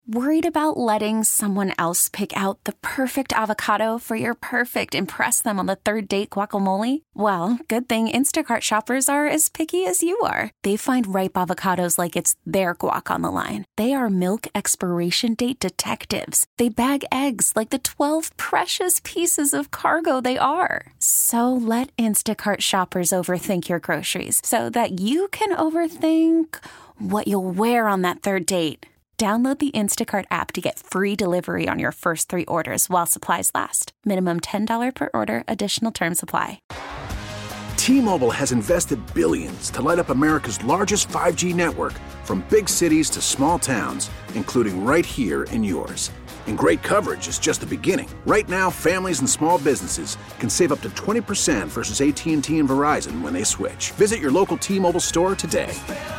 Worried about letting someone else pick out the perfect avocado for your perfect impress them on the third date guacamole? Well, good thing Instacart shoppers are as picky as you are. They find ripe avocados like it's their guac on the line. They are milk expiration date detectives. They bag eggs like the 12 precious pieces of cargo they are. So let Instacart shoppers overthink your groceries so that you can overthink what you'll wear on that third date. Download the Instacart app to get free delivery on your first 3 orders while supplies last. Minimum $10 per order. Additional terms apply. T-Mobile has invested billions to light up America's largest 5G network, from big cities to small towns, including right here in yours. And great coverage is just the beginning. Right now, families and small businesses can save up to 20% versus AT&T and Verizon when they switch. Visit your local T-Mobile store today.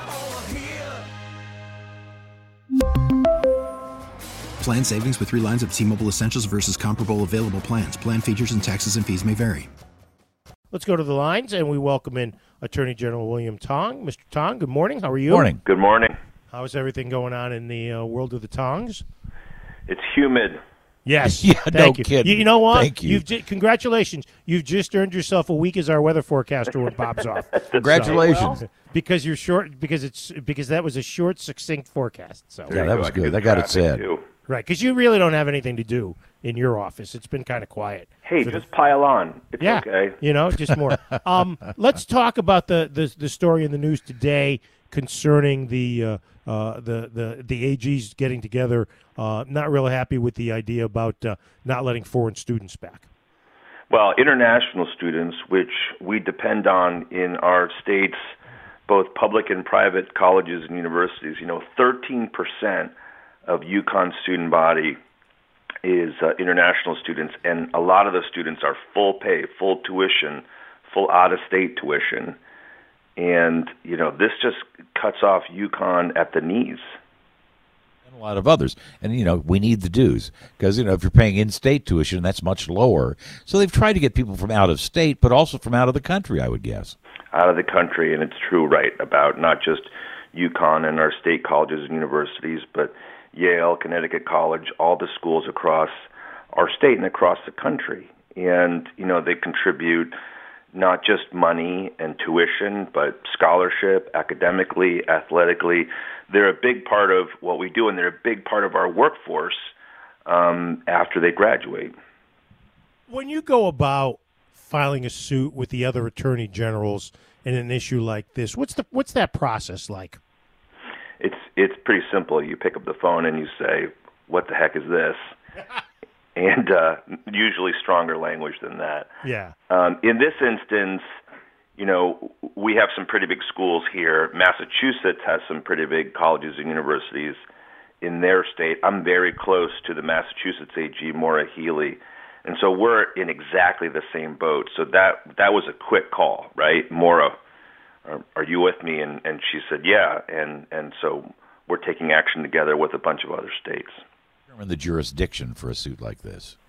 Plan savings with 3 lines of T-Mobile Essentials versus comparable available plans. Plan features and taxes and fees may vary. Let's go to the lines, and we welcome in Attorney General William Tong. Mr. Tong, good morning. How are you? Morning. Good morning. How's everything going on in the world of the Tongs? It's humid. Yes. Yeah, Thank no you. kidding. You know what? Thank you. Congratulations. You've just earned yourself a week as our weather forecaster when Bob's off. Congratulations. Because you're short. Because that was a short, succinct forecast. So Yeah, that was good. I got it said. Too. right, because you really don't have anything to do in your office. It's been kind of quiet. Hey, just pile on. It's yeah, okay. Just more. Let's talk about the story in the news today concerning the AGs getting together. Not really happy with the idea about not letting foreign students back. Well, international students, which we depend on in our states, both public and private colleges and universities, 13% of UConn's student body is international students, and a lot of the students are full pay, full tuition, full out-of-state tuition. And, this just cuts off UConn at the knees. And a lot of others. And, we need the dues because, if you're paying in-state tuition, that's much lower. So they've tried to get people from out of state, but also from out of the country, I would guess. Out of the country, and it's true, right, about not just UConn and our state colleges and universities, but Yale, Connecticut College, all the schools across our state and across the country. And, they contribute not just money and tuition, but scholarship, academically, athletically. They're a big part of what we do, and they're a big part of our workforce after they graduate. When you go about filing a suit with the other attorney generals in an issue like this, what's that process like? It's pretty simple. You pick up the phone and you say, "What the heck is this?" And usually stronger language than that. Yeah. In this instance, we have some pretty big schools here. Massachusetts has some pretty big colleges and universities in their state. I'm very close to the Massachusetts AG, Maura Healey. And so we're in exactly the same boat. So that was a quick call, right? Maura, are you with me? And she said, yeah. And so we're taking action together with a bunch of other states. In the jurisdiction for a suit like this?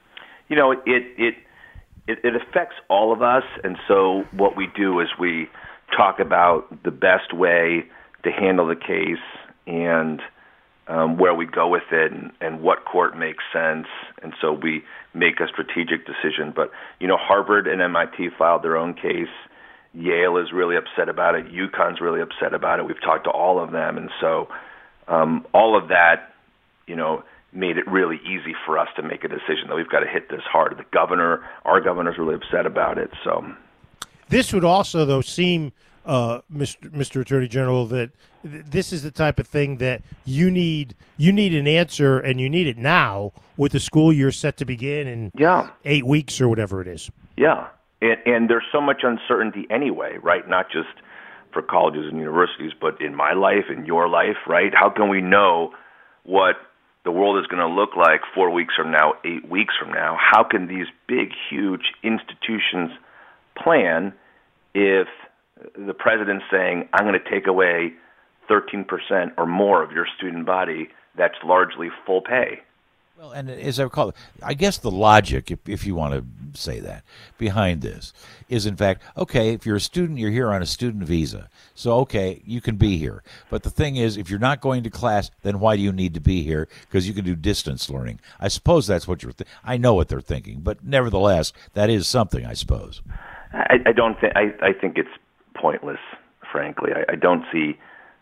It affects all of us, and so what we do is we talk about the best way to handle the case and where we go with it and what court makes sense, and so we make a strategic decision. But, Harvard and MIT filed their own case. Yale is really upset about it. UConn's really upset about it. We've talked to all of them, and so all of that, made it really easy for us to make a decision that we've got to hit this hard. Our governor's really upset about it. So, this would also, though, seem, Mr. Attorney General, that this is the type of thing that you need an answer, and you need it now with the school year set to begin in 8 weeks or whatever it is. Yeah, and there's so much uncertainty anyway, right? Not just for colleges and universities, but in my life, in your life, right? How can we know what the world is going to look like 4 weeks from now, 8 weeks from now? How can these big, huge institutions plan if the president's saying, I'm going to take away 13% or more of your student body that's largely full pay? Well, and as I recall, I guess the logic, if you want to say that, behind this is, in fact, okay, if you're a student, you're here on a student visa. So, okay, you can be here. But the thing is, if you're not going to class, then why do you need to be here? Because you can do distance learning. I suppose that's what I know what they're thinking, but nevertheless, that is something, I suppose. I don't think. I think it's pointless, frankly. I don't see.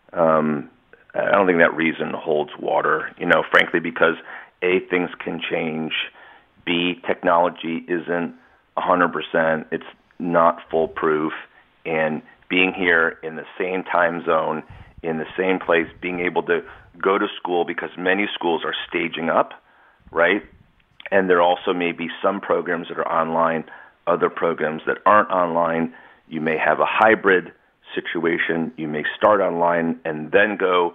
I don't think that reason holds water. Frankly, because A, things can change. B, technology isn't 100%. It's not foolproof. And being here in the same time zone, in the same place, being able to go to school, because many schools are staging up, right? And there also may be some programs that are online, other programs that aren't online. You may have a hybrid situation. You may start online and then go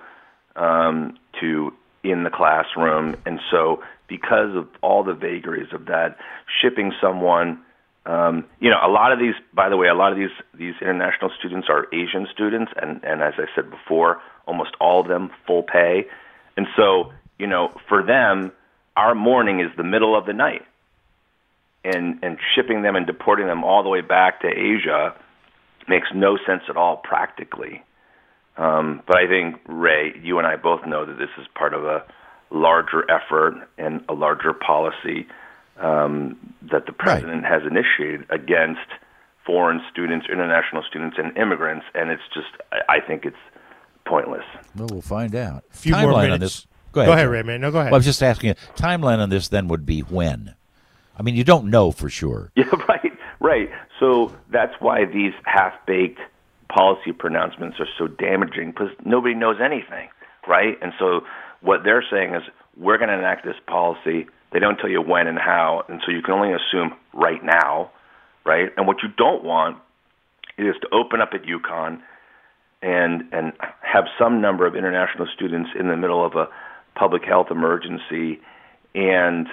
to in the classroom. And so because of all the vagaries of that, shipping someone, a lot of these, by the way, a lot of these international students are Asian students, and as I said before, almost all of them full pay. And so, for them, our morning is the middle of the night. And shipping them and deporting them all the way back to Asia makes no sense at all practically. But I think, Ray, you and I both know that this is part of a larger effort and a larger policy that the president has initiated against foreign students, international students, and immigrants. And it's just, I think it's pointless. Well, we'll find out. A few more minutes. On this. Go ahead, Ray, man. No, go ahead. Well, I was just asking you, timeline on this then would be when? I mean, you don't know for sure. Yeah, right. So that's why these half-baked policy pronouncements are so damaging, because nobody knows anything, right? And so what they're saying is, we're going to enact this policy. They don't tell you when and how, and so you can only assume right now, right? And what you don't want is to open up at UConn and have some number of international students in the middle of a public health emergency, and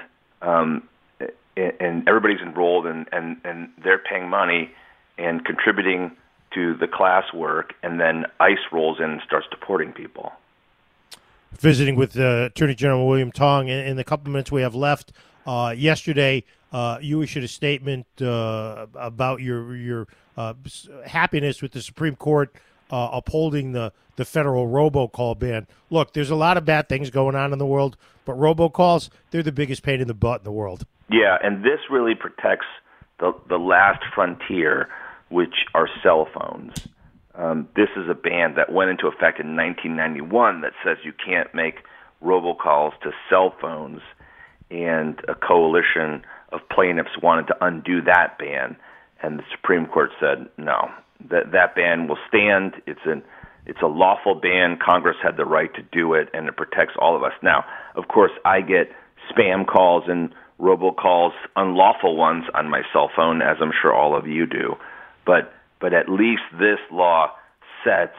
everybody's enrolled and they're paying money and contributing to the classwork, and then ICE rolls in and starts deporting people. Visiting with Attorney General William Tong in the couple minutes we have left. Yesterday, you issued a statement about your happiness with the Supreme Court upholding the federal robocall ban. Look, there's a lot of bad things going on in the world, but robocalls, they're the biggest pain in the butt in the world. Yeah, and this really protects the last frontier, which are cell phones. This is a ban that went into effect in 1991 that says you can't make robocalls to cell phones, and a coalition of plaintiffs wanted to undo that ban, and the Supreme Court said no, that ban will stand. It's a lawful ban. Congress had the right to do it, and it protects all of us. Now, of course, I get spam calls and robocalls, unlawful ones, on my cell phone, as I'm sure all of you do. But at least this law sets,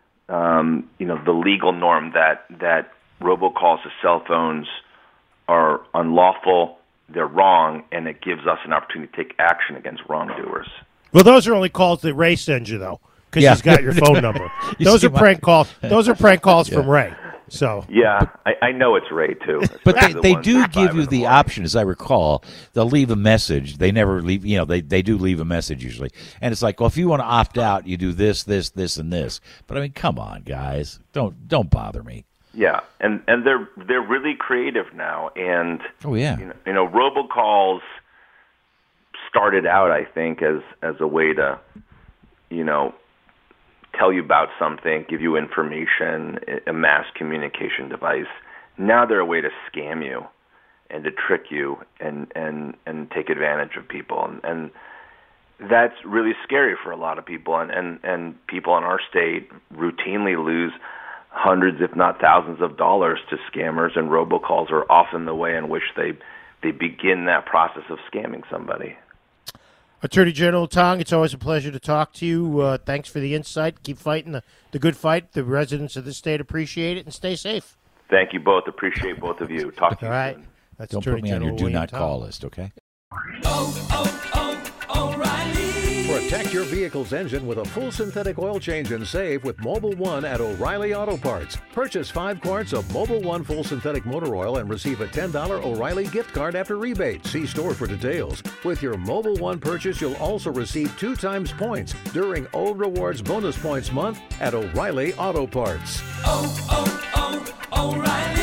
the legal norm that robocalls to cell phones are unlawful, they're wrong, and it gives us an opportunity to take action against wrongdoers. Well, those are only calls that Ray sends you, though, because he's got your phone number. Those are prank calls. Those are prank calls from Ray. So yeah, I know it's Ray too. But they do give you the option, as I recall. They'll leave a message. They never leave. They do leave a message usually, and it's like, well, if you want to opt out, you do this, this, this, and this. But I mean, come on, guys, don't bother me. Yeah, and they're really creative now, and oh yeah, robocalls started out, I think, as a way to, tell you about something, give you information, a mass communication device. Now they're a way to scam you and to trick you and take advantage of people. And that's really scary for a lot of people. And people in our state routinely lose hundreds, if not thousands of dollars to scammers, and robocalls are often the way in which they begin that process of scamming somebody. Attorney General Tong, it's always a pleasure to talk to you. Thanks for the insight. Keep fighting the good fight. The residents of this state appreciate it, and stay safe. Thank you both. Appreciate both of you. Talk to you soon. That's Don't Attorney put me General on your do William not Tong. call list, okay? O'Reilly. Protect your vehicle's engine with a full synthetic oil change and save with Mobil 1 at O'Reilly Auto Parts. Purchase 5 quarts of Mobil 1 full synthetic motor oil and receive a $10 O'Reilly gift card after rebate. See store for details. With your Mobil 1 purchase, you'll also receive 2 times points during O Rewards Bonus Points Month at O'Reilly Auto Parts. O'Reilly